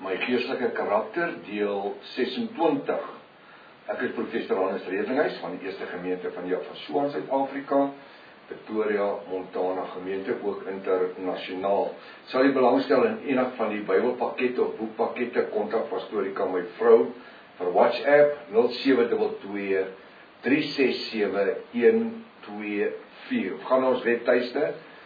My geestelike karakter, deel 26. Ek is professor Hannes Redlinghuis van die Eerste Gemeente van Jaffa in Suid-Afrika, Pretoria, Montana gemeente, ook internasionaal. Sal jy belangstel in enig van die Bybelpakkette of boekpakkette, kontak Pastorika my vrou vir WhatsApp 0722 367 124. Gaan ons webtuiste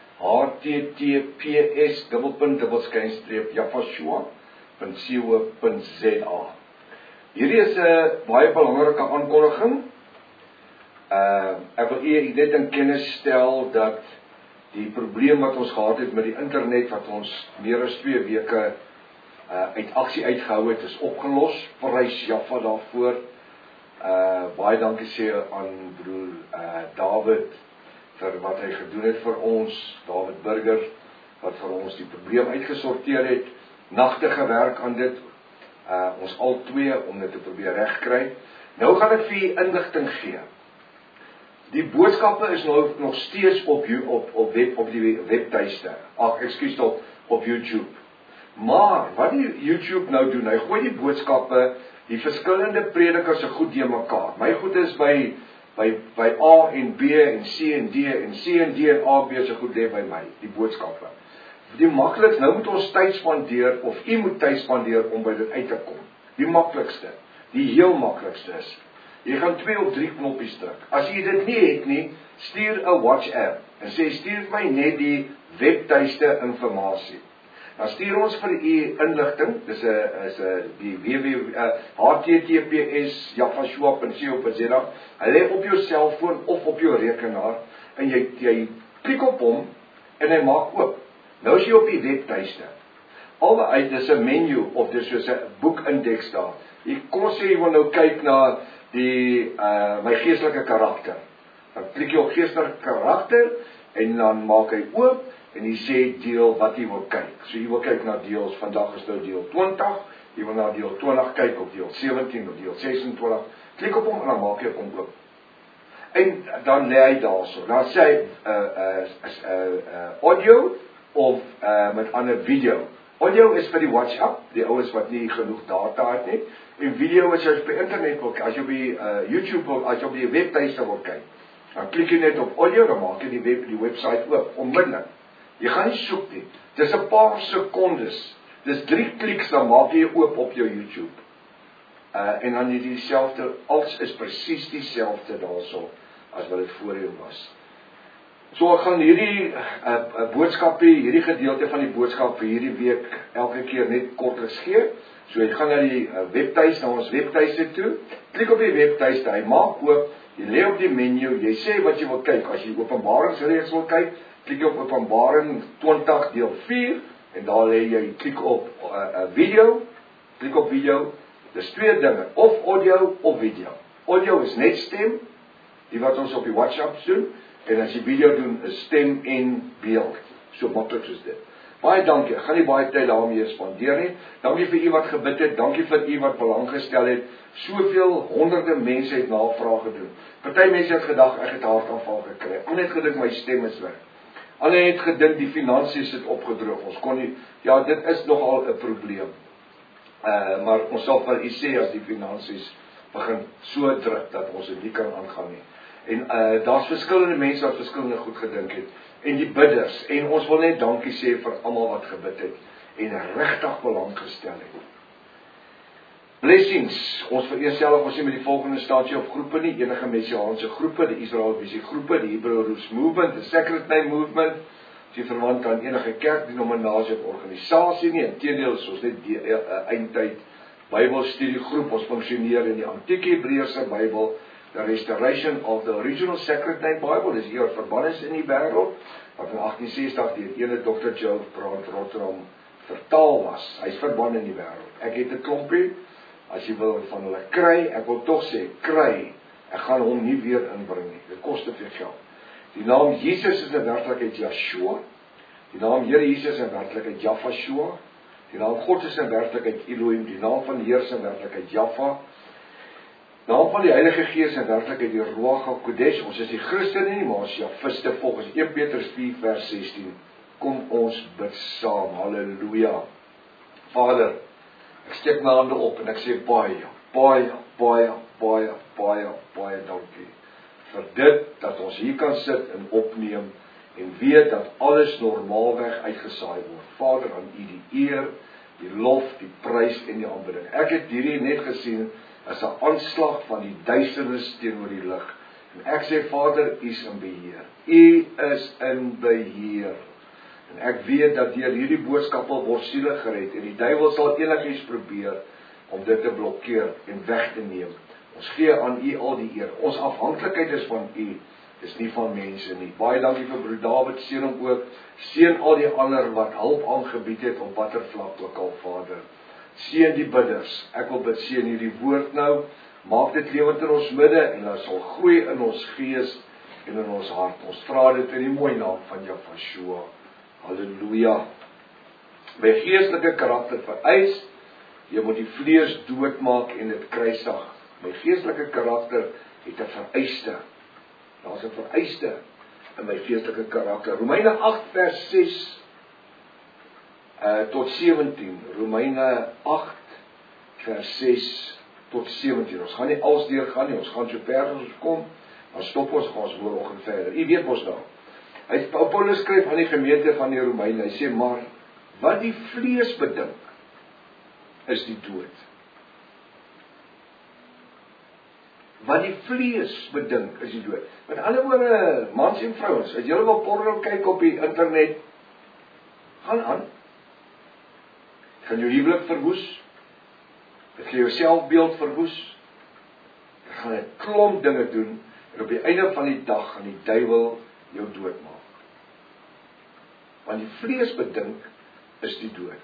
https://jaffashua.co.za. Hierdie is 'n baie belangrike aankondiging. Ek wil net in kennis stel dat die probleem wat ons gehad het met die internet, wat ons meer as 2 weke uit aksie uitgehou het, is opgelos. Prys Jaffa daarvoor. Baie dankie sê aan broer David vir wat hy gedoen het vir ons, David Burger, wat vir ons die probleem uitgesorteer het, nagte gewerk aan dit, ons al twee, om dit te probeer regkry. Nou gaan ek vir u inligting gee. Die boodskappe is nou nog steeds op die webtuiste, op YouTube. Maar, wat die YouTube nou doen, hy gooi die boodskappe, die verskillende predikers se goed deur mekaar. My goed is by A en B en C en D en C en D en A, B se goed lê by my, die boodskappe. Die maklikste, nou moet ons tyd spandeer, of u moet tyd spandeer om by dit uit te kom. Die maklikste, die heel maklikste is, jy gaan 2 of 3 knoppies druk. As jy dit nie het nie, stuur 'n WhatsApp en sê stuur my net die webtuiste inligting. Dan stuur ons vir u inligting, dis die https://jaffashua.co.za. Hy lê op jou selfoon of op jou rekenaar en jy klik op hom en hy maak oop. Nou is jy op die webtuiste. Albei dis 'n menu of dis soos 'n boekindeks daar. Kom ons sê jy wil nou kyk na my geestelike karakter. Dan klik jy op geestelike karakter en dan maak hy oop en jy sê deel wat jy wil kyk. So jy wil kyk na deels, vandag is nou deel 20, jy wil na deel 20 kyk, of deel 17 of deel 26, klik op hom en dan maak jy hom oop. En dan lê hy daarso. Dan sê hy audio of met ander video. Audio is vir die WhatsApp, die ouens wat nie genoeg data het nie. En video is as jy by internet wil, as jy by YouTube wil, as jy op die webtuiste wil kyk. Dan klik jy net op audio, dan maak jy die website oop, onmiddellik. Jy gaan nie soek nie. Dis 'n paar sekondes. Dis 3 kliks, dan maak jy oop op jou YouTube. En dan jy dieselfde, alles is presies dieselfde daarso as wat dit voorheen was. So ek gaan hierdie boodskapie, hierdie gedeelte van die boodskap vir hierdie week elke keer net kortliks gee. So jy gaan na die webtuiste, na ons webtuiste toe, klik op die webtuiste, hy maak oop, jy lê op die menu, jy sê wat jy wil kyk. As jy openbaringsreeks wil kyk, klik op Openbaring 20 deel 4 en daar lê jy, klik op video, klik op video. Dis 2 dinge, of audio of video. Audio is net stem, die wat ons op die WhatsApp doen, en as jy video doen, is stem en beeld. So maklik soos dit. Baie dankie, ek gaan nie baie tyd daarmee spandeer nie. Dankie vir u wat gebid het, dankie vir u wat belang gestel het. Soveel honderde mense het navraag gedoen. Party mense het gedag, ek het 'n hartaanval gekry. Ander het gedink my stem is weg. Ander het gedink die finansies het opgedroog. Ons kon nie, ja, dit is nogal 'n probleem. Maar ons sal vir u sê as die finansies begin so druk dat ons dit nie kan aangaan nie. En daar's verskillende mense wat verskillende goed gedink het. En die bidders. En ons wil net dankie sê vir almal wat gebid het en regtig belang gestel het. Blessings. Ons vereerself ons nie met die volgende staatjie of groepe nie. Enige messiaanse groepe, die Israel Visie groepe, die Hebrew Roots Movement, die Sacred Name Movement. As jy verwant aan enige kerk, denominasie of organisasie nie. Inteendeel is ons net die eindtyd Bybelstudiegroep. Ons funksioneer in die antieke Hebreëse Bybel. The Restoration of the Original Sacred Name Bible, dis hier verband is in die wêreld, wat in 1860 deur ene Dr. Joe Brand Rotterdam vertaal was. Hy's verband in die wêreld. Ek het 'n klompie, as jy wil van hulle kry, ek wil tog sê, kry, ek gaan hom nie weer inbring nie, dit kos te veel geld. Die naam Jesus is in werklikheid Yeshua, die naam Here Jesus is in werklikheid Jaffashua, die naam God is in werklikheid Elohim, die naam van die Heer is in werklikheid Jaffa, naam van die Heilige Gees en werklikheid die Ruach HaKodesh. Ons is die Christene nie, maar ons Jafiste volgens 1 Petrus 4 vers 16. Kom ons bid saam. Halleluja. Vader, Ek steek my hande op en ek sê baie dankie vir dit dat ons hier kan sit en opneem en weet dat alles normaalweg uitgesaai word. Vader, aan U die eer, die lof, die prys en die aanbidding. Ek het hierdie net gesien as 'n aanslag van die duisternis teenoor die lig. En ek sê Vader, U is in beheer. U is in beheer. En ek weet dat deur hierdie boodskappe word siele gered en die duiwel sal enigiets probeer om dit te blokkeer en weg te neem. Ons gee aan U al die eer. Ons afhanklikheid is van U, dis nie van mense nie. Baie dankie vir broer David, seën hom ook. Seën al die ander wat hulp aangebied het op watter vlak ook al, Vader. Seën die bidders. Ek wil bid, seën hierdie woord nou. Maak dit lewend in ons midde en dit sal groei in ons gees en in ons hart. Ons vra dit in die mooi naam van Yeshua. Halleluja. My geestelike karakter vereis, jy moet die vlees doodmaak en dit kruisig. My geestelike karakter het 'n vereiste. Daar's 'n vereiste in my geestelike karakter. Romeine 8 vers 6 tot 17. Romeine 8 vers 6 tot 17. Ons gaan nie als deur gaan nie, ons gaan so ver as ons kom, dan stop ons, gaan ons môreoggend verder. U weet mos nou. Paulus skryf aan die gemeente van die Romeine, hy sê, maar wat die vlees bedink, is die dood. Wat die vlees bedink, is die dood. Met ander woorde, mans en vrouens, as julle wil porno kyk op die internet, gaan aan. Gaan jou huwelik verwoes, dit gaan jou selfbeeld verwoes, jy gaan 'n klomp dinge doen, en op die einde van die dag gaan die duiwel jou doodmaak. Want die vlees bedink is die dood.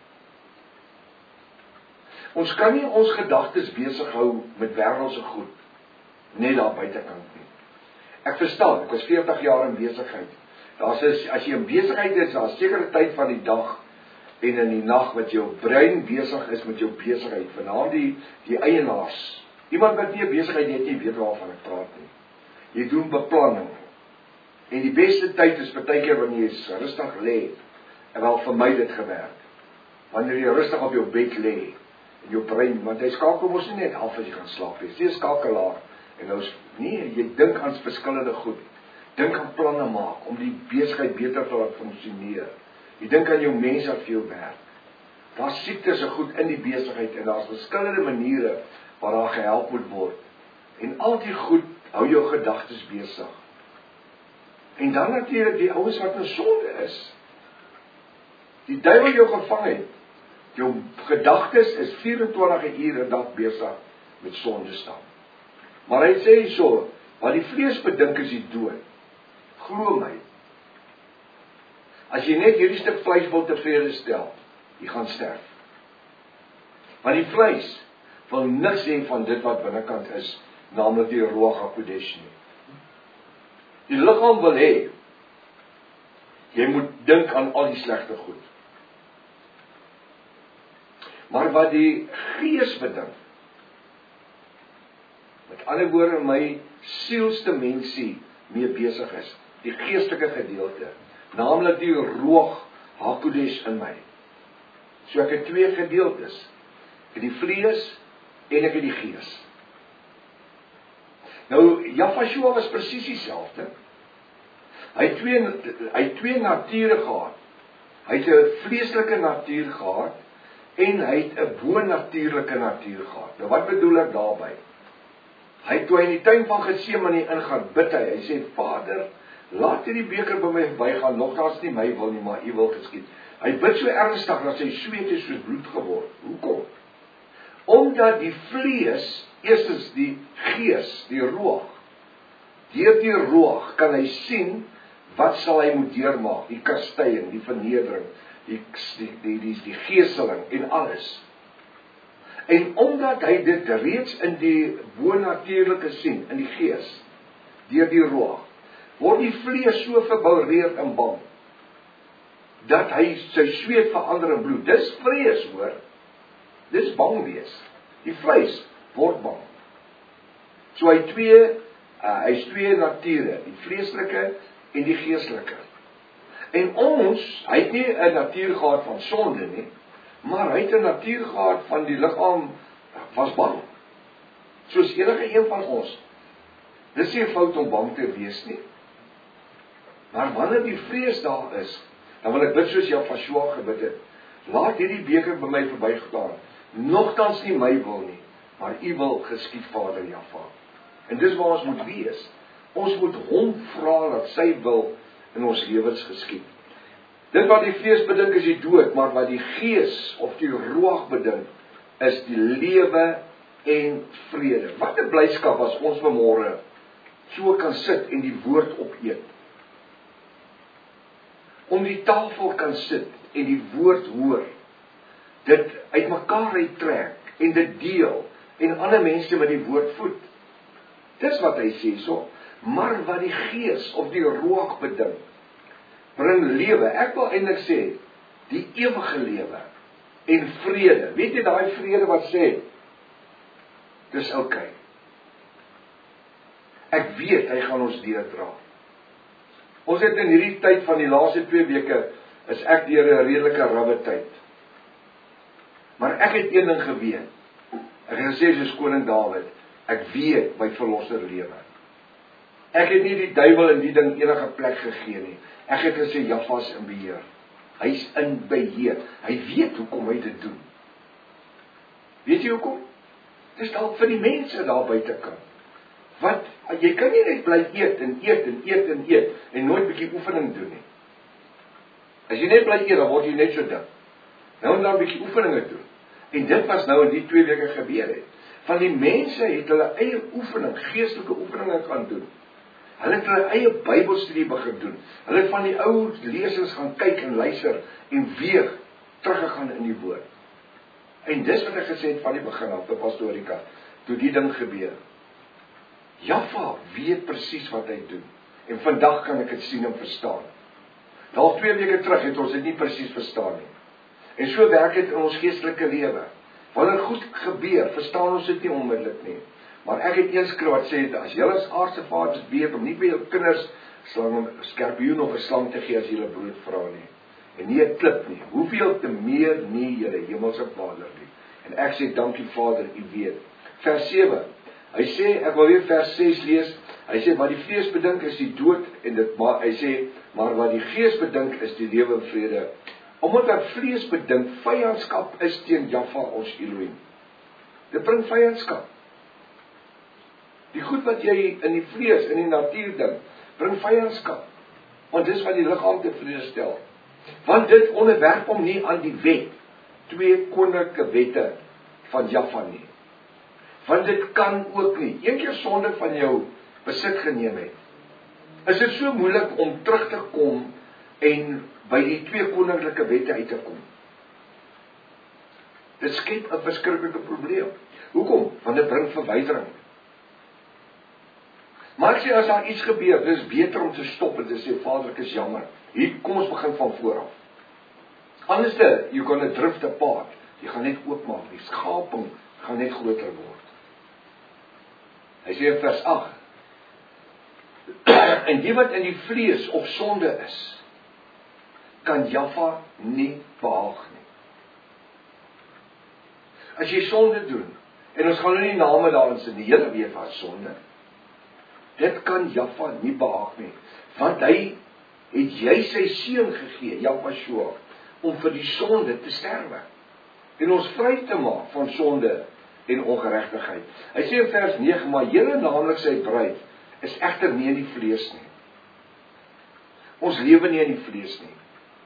Ons kan nie ons gedagtes besig hou met wêreldse goed, net daar buitekant nie. Ek verstaan, ek was 40 jaar in besigheid. As jy in besigheid is, daar 'n sekere tyd van die dag en in die nag wat jou brein besig is met jou besigheid, veral die eienaars. Iemand wat nie 'n besigheid het nie, weet waarvan ek praat nie. Jy doen beplanning. En die beste tyd is partykeer wanneer jy rustig lê. En wel vir my dit gewerk. Wanneer jy rustig op jou bed lê en jou brein, want hy skakel mos nie net af as jy gaan slaap nie. Jy skakelaar. En nou nee, jy dink aan verskillende goed. Dink aan planne maak om die besigheid beter te laat funksioneer. Jy dink aan jou mense wat vir jou werk. Daar's siektes en goed in die besigheid en daar's verskillende maniere waar daar gehelp moet word. En al die goed hou jou gedagtes besig. En dan natuurlik die ouens wat in sonde is. Die duiwel jou gevang het. Jou gedagtes is 24 uur 'n dag besig met sonde staan. Maar hy sê so, wat die vlees bedink is die dood. Glo my. As jy net hierdie stuk vleis wil tevrede stel, jy gaan sterf. Want die vleis wil niks hê van dit wat binnekant is, naamlik die Ruach HaKodesh nie. Die liggaam wil hê, jy moet dink aan al die slegte goed. Maar wat die gees bedink, met ander woorde my sielsdimensie mee besig is, die geestelike gedeelte, naamlik die Ruach HaKodesh in my. So ek het twee gedeeltes, ek het die vlees en ek het die gees. Nou, Yeshua was presies dieselfde. Hy het twee nature gehad. Hy het 'n vleeslike natuur gehad en hy het 'n bonatuurlike natuur gehad. Nou wat bedoel ek daarby? Toe hy in die tuin van Getsemane ingaan, bid hy sê, Vader, laat hierdie beker by my verbygaan, nogtans nie my wil nie, maar U wil geskied. Hy bid so ernstig dat sy sweet is soos bloed geword. Hoekom? Omdat die vlees, eerstens die gees, die Ruach, deur die Ruach kan hy sien, wat sal hy moet deurmaak, die kastying, die vernedering, die geeseling en alles. En omdat hy dit reeds in die bonatuurlike sien, in die gees, deur die Ruach, word die vlees so verboureerd en bang, dat hy sy sweet verander in bloed. Dis vrees, hoor. Dis bang wees. Die vlees word bang. So hy's twee nature, die vleeslike en die geestelike. En hy het nie 'n natuur gehad van sonde nie, Maar hy het 'n natuur gehad van die liggaam was bang. Soos enige een van ons. Dis nie 'n fout om bang te wees nie. Maar wanneer die vrees daar is, dan wil ek bid soos Joshua gebid het. Laat hierdie beker by my verbygaan. Nogtans nie my wil nie, maar u wil geskied, Vader Jahwe. En dis waar ons moet wees. Ons moet hom vra dat sy wil in ons lewens geskied. Dit wat die vlees bedink is die dood, maar wat die gees of die ruach bedink is die lewe en vrede. Wat 'n blydskap as ons vanmôre so kan sit en die woord opeet. Om die tafel kan sit en die woord hoor. Dit uitmekaar uittrek en dit deel en ander mense met die woord voed. Dis wat hy sê so. Maar wat die gees of die ruach bedink, bring lewe. Ek wil eintlik sê die ewige lewe en vrede. Weet jy daai vrede wat sê? Dis okay. Ek weet hy gaan ons deurdra. Ons het in hierdie tyd van die laaste 2 weke is ek deur 'n redelike rowwe tyd. Maar ek het een ding geweet. Ek het gesê soos koning Dawid, ek weet my verlosser lewe. Ek het nie die duiwel in die ding enige plek gegee nie. Ek het gesê Jahwe's in beheer. Hy's in beheer. Hy weet hoekom hy dit doen. Weet jy hoekom? Dis dalk vir die mense daar buitekant. Wat, jy kan nie net bly eet en eet en eet en eet en nooit bietjie oefening doen nie. As jy net bly eet, dan word jy net so dik. Nou en dan bietjie oefeninge doen. En dit was nou in die 2 weke gebeur het. Van die mense het hulle eie oefening, geestelike oefeninge gaan doen. Hulle het hulle eie Bybelstudie begin doen. Hulle het van die ou lesings gaan kyk en luister en weer teruggegaan in die woord. En dis wat ek gesê het van die begin af, te Pastorika, toe die ding gebeur. Jahwe weet presies wat hy doen. En vandag kan ek dit sien en verstaan. Daar 2 weke terug het ons dit nie presies verstaan nie. En so werk dit in ons geestelike lewe. Wanneer goed gebeur, verstaan ons dit nie onmiddellik nie. Maar ek het een skrif wat sê, as julle as aardse vaders weet om nie vir julle kinders 'n skorpioen of 'n slang te gee as julle brood vra nie. En nie 'n klip nie. Hoeveel te meer nie julle hemelse Vader nie. En ek sê dankie Vader, u weet. Vers 7. Hy sê, ek wil weer vers 6 lees. Hy sê wat die vlees bedink is die dood en dit maar hy sê maar wat die gees bedink is die lewe en vrede. Omdat dat vlees bedink vyandskap is teen Jahwe ons Elohim. Dit bring vyandskap. Die goed wat jy in die vlees, in die natuur dink, bring vyandskap. Want dis wat die liggaam tevrede stel. Want dit onderwerp hom nie aan die wet, 2 koninklike wette van Jahwe nie. Want dit kan ook nie. Een keer sonde van jou besit geneem het, is dit so moeilik om terug te kom en by die 2 koninklike wette uit te kom. Dit skep 'n verskriklike probleem. Hoekom? Want dit bring verwydering. Maar ek sê as daar iets gebeur, dis beter om te stop en te sê Vader, ek is jammer. Hier kom ons begin van voor af. Anderste, you're gonna drift apart. Jy gaan net oopmaak, die skaping gaan net groter word. Hy sê in vers 8. En die wat in die vlees of sonde is, kan Jahwe nie behaag nie. As jy sonde doen, en ons gaan nou nie name daarin sê, die hele weet wat sonde, dit kan Jahwe nie behaag nie, want hy het jy sy seun gegee, Jahwe, om vir die sonde te sterwe, en ons vry te maak van sonde en ongeregtigheid. Hy sê in vers 9, maar julle naamlik sy bruid, is egter nie in die vlees nie. Ons lewe nie in die vlees nie,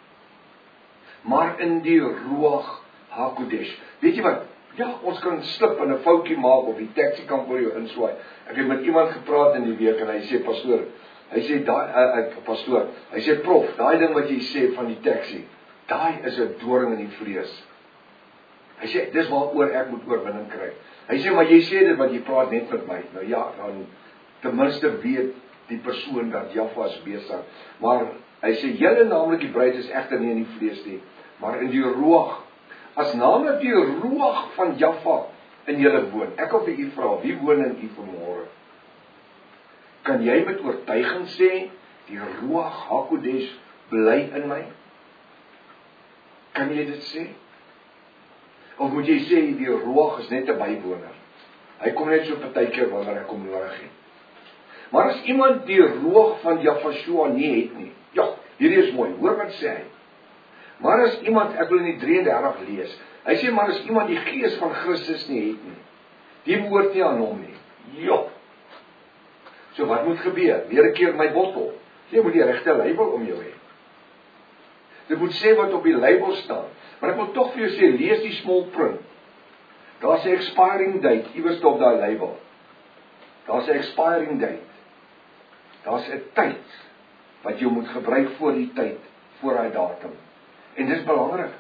maar in die Ruach HaKodesh. Weet jy wat? Ja, ons kan slip en 'n foutjie maak of die taxi kan vir jou inswaai. Ek het met iemand gepraat in die week en hy sê pastoor, hy sê pastoor, hy sê prof, daai ding wat jy sê van die taxi, daai is 'n doring in die vlees. Hy sê dis waaroor ek moet oorwinning kry. Hy sê maar jy sê dit want jy praat net met my. Nou ja, dan ten minste weet die persoon dat Jahwe is besig. Maar hy sê julle naamlik die bruid is egter nie in die vlees nie, maar in die Ruach. As naamlik die Ruach van Jahwe in julle woon. Ek wil vir u vra, wie woon in u vanmôre? Kan jy met oortuiging sê die Ruach HaKodesh bly in my? Kan jy dit sê? Of moet jy sê, die Ruach is net 'n bywoner. Hy kom net so partykeer wanneer ek hom nodig het. Maar as iemand die Ruach van Jahweh nie het nie, ja, hierdie is mooi, hoor wat sê hy. Maar as iemand, ek wil in die 33 lees, hy sê, maar as iemand die gees van Christus nie het nie, die behoort nie aan hom nie. Ja. So wat moet gebeur? Weer 'n keer my bottel. Jy moet die regte label om jou hê. Dit moet sê wat op die label staan. Maar ek wil tog vir jou sê, lees die small print. Daar's 'n expiring date, iewers op daai label. Daar's 'n expiring date. Daar's 'n tyd wat jy moet gebruik voor die tyd, voor daai datum. En dis belangrik.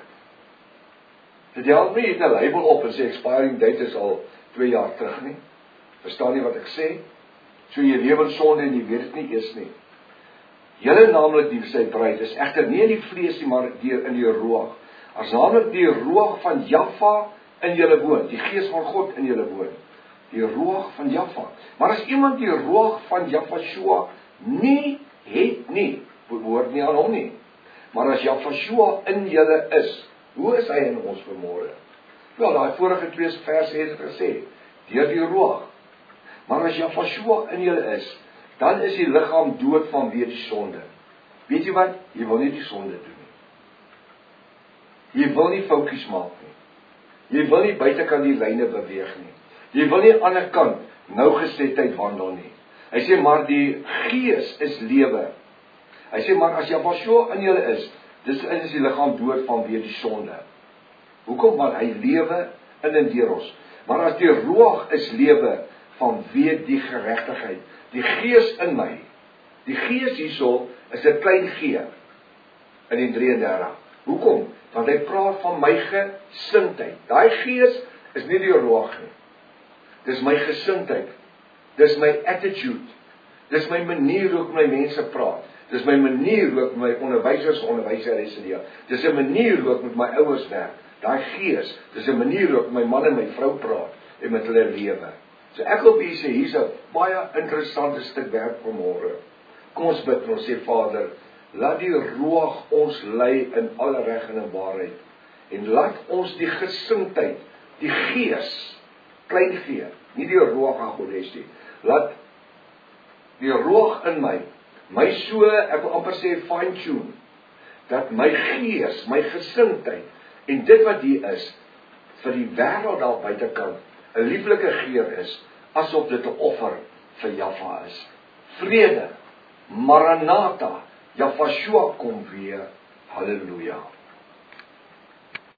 Dit help nie jy 'n label op en sê expiring date is al 2 jaar terug nie. Verstaan jy wat ek sê? So jy lewe in sonde en jy weet dit nie eers nie. Julle naamlik die sy bruid is egter nie in die vlees nie, maar deur in die Ruach. As naamlik die Ruach van Jahweh in julle woon, die gees van God in julle woon. Die Ruach van Jahweh. Maar as iemand die Ruach van Jahweh nie het nie, behoort nie aan hom nie. Maar as Jahweh in julle is, hoe is hy in ons vanmôre? Wel, daai vorige 2 verse het gesê, deur die Ruach. Maar as Jahweh in julle is, dan is die liggaam dood vanweë die sonde. Weet jy wat? Jy wil nie die sonde doen nie. Jy wil nie foutjies maak nie. Jy wil nie buitekant die lyne beweeg nie. Jy wil nie aan die ander kant nougesetheid wandel nie. Hy sê maar die gees is lewe. Hy sê maar as Jahweh in julle is, dis die liggaam dood vanweë die sonde. Hoekom? Want hy lewe in en deur ons. Maar as die Ruach is lewe vanweë die geregtigheid. Die gees in my. Die gees hierso is 'n klein g in die 33. Hoekom? Want hy praat van my gesindheid. Daai gees is nie die Ruach nie. Dis my gesindheid. Dis my attitude. Dis my manier hoe ek met my mense praat. Dis my manier hoe ek met my onderwyseres leef. Dis 'n manier hoe ek met my ouers werk. Daai gees, dis 'n manier hoe ek met my man en my vrou praat en met hulle lewe. So ek wil vir sê, hier's 'n baie interessante stuk werk vanmôre. Kom ons bid en ons sê, Vader, laat die Ruach ons lei in alle reg en in waarheid. En laat ons die gesindheid, die gees, klein g, nie die Ruach HaKodesh nie. Laat die Ruach in my so, ek wil amper sê fine tune, dat my gees, my gesindheid, en dit wat hier is, vir die wêreld daar buitekant, 'n lieflike geur is, asof dit 'n offer vir Jahweh is. Vrede, Maranatha, Jahweh kom weer, halleluja.